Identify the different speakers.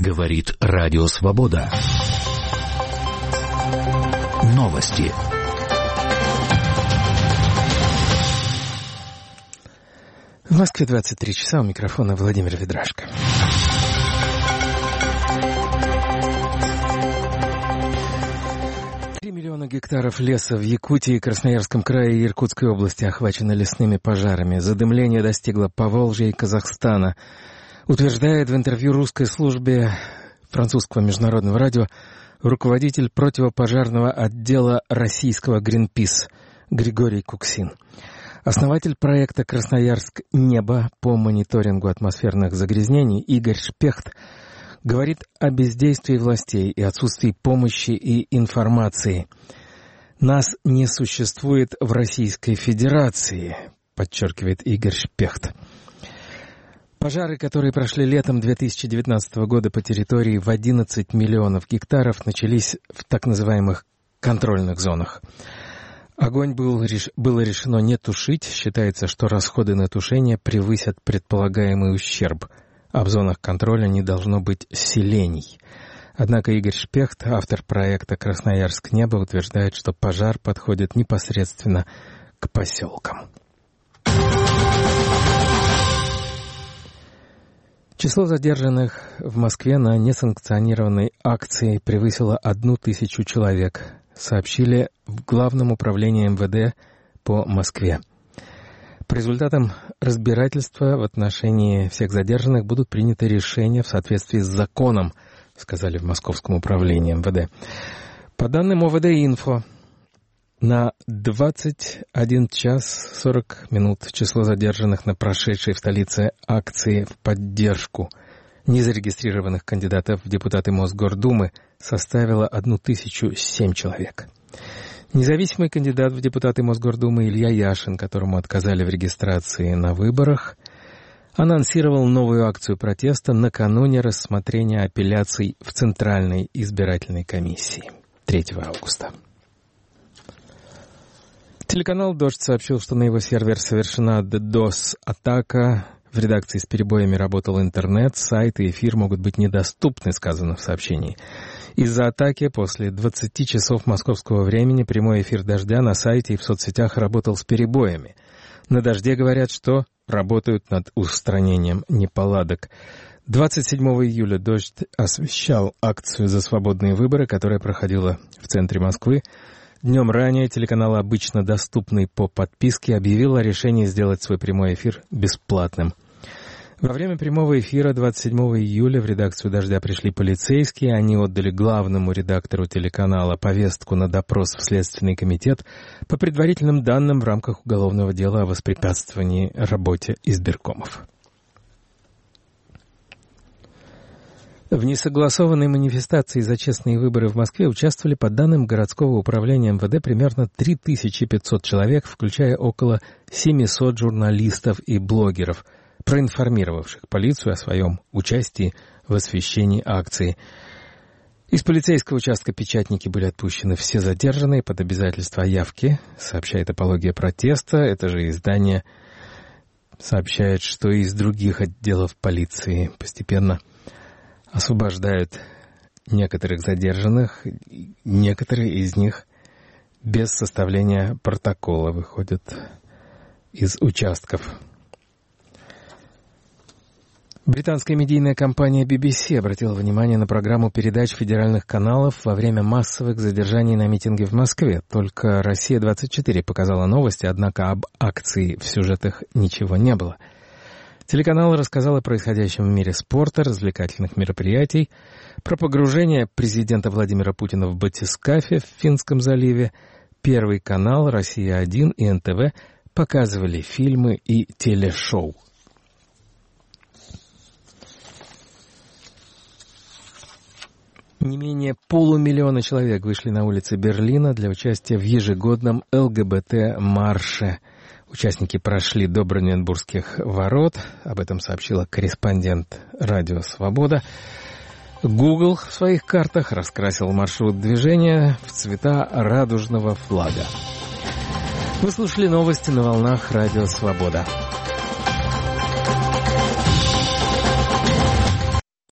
Speaker 1: Говорит Радио Свобода. Новости.
Speaker 2: В Москве 23 часа, у микрофона Владимир Ведрашко. Миллиона гектаров леса в Якутии, Красноярском крае и Иркутской области охвачены лесными пожарами. Задымление достигло Поволжья и Казахстана. Утверждает в интервью русской службе французского международного радио руководитель противопожарного отдела российского Greenpeace Григорий Куксин. Основатель проекта «Красноярск. Небо» по мониторингу атмосферных загрязнений Игорь Шпехт говорит о бездействии властей и отсутствии помощи и информации. «Нас не существует в Российской Федерации», подчеркивает Игорь Шпехт. Пожары, которые прошли летом 2019 года по территории в 11 миллионов гектаров, начались в так называемых контрольных зонах. Огонь было решено не тушить. Считается, что расходы на тушение превысят предполагаемый ущерб, а в зонах контроля не должно быть селений. Однако Игорь Шпехт, автор проекта «Красноярск. Небо», утверждает, что пожар подходит непосредственно к поселкам. Число задержанных в Москве на несанкционированной акции превысило 1000 человек, сообщили в Главном управлении МВД по Москве. По результатам разбирательства в отношении всех задержанных будут приняты решения в соответствии с законом, сказали в Московском управлении МВД. По данным ОВД-Инфо, на 21 час 40 минут число задержанных на прошедшей в столице акции в поддержку незарегистрированных кандидатов в депутаты Мосгордумы составило 1007 человек. Независимый кандидат в депутаты Мосгордумы Илья Яшин, которому отказали в регистрации на выборах, анонсировал новую акцию протеста накануне рассмотрения апелляций в Центральной избирательной комиссии 3 августа. Телеканал «Дождь» сообщил, что на его сервер совершена DDoS-атака. В редакции с перебоями работал интернет, сайт и эфир могут быть недоступны, сказано в сообщении. Из-за атаки после 20 часов московского времени прямой эфир «Дождя» на сайте и в соцсетях работал с перебоями. На «Дожде» говорят, что работают над устранением неполадок. 27 июля «Дождь» освещал акцию «За свободные выборы», которая проходила в центре Москвы. Днем ранее телеканал, обычно доступный по подписке, объявил о решении сделать свой прямой эфир бесплатным. Во время прямого эфира 27 июля в редакцию «Дождя» пришли полицейские. Они отдали главному редактору телеканала повестку на допрос в Следственный комитет по предварительным данным в рамках уголовного дела о воспрепятствовании работе избиркомов. В несогласованной манифестации за честные выборы в Москве участвовали, по данным городского управления МВД, примерно 3500 человек, включая около 700 журналистов и блогеров, проинформировавших полицию о своем участии в освещении акции. Из полицейского участка Печатники были отпущены все задержанные под обязательство о явке, сообщает «Апология протеста». Это же издание сообщает, что из других отделов полиции постепенно освобождают некоторых задержанных, некоторые из них без составления протокола выходят из участков. Британская медийная компания BBC обратила внимание на программу передач федеральных каналов во время массовых задержаний на митинге в Москве. Только «Россия-24» показала новости, однако об акции в сюжетах ничего не было. Телеканал рассказал о происходящем в мире спорта, развлекательных мероприятий, про погружение президента Владимира Путина в батискафе в Финском заливе. Первый канал, «Россия-1» и НТВ показывали фильмы и телешоу. Не менее 500 000 человек вышли на улицы Берлина для участия в ежегодном ЛГБТ-марше. Участники прошли до Бранденбургских ворот. Об этом сообщила корреспондент «Радио Свобода». Google в своих картах раскрасил маршрут движения в цвета радужного флага. Вы слушали новости на волнах «Радио Свобода».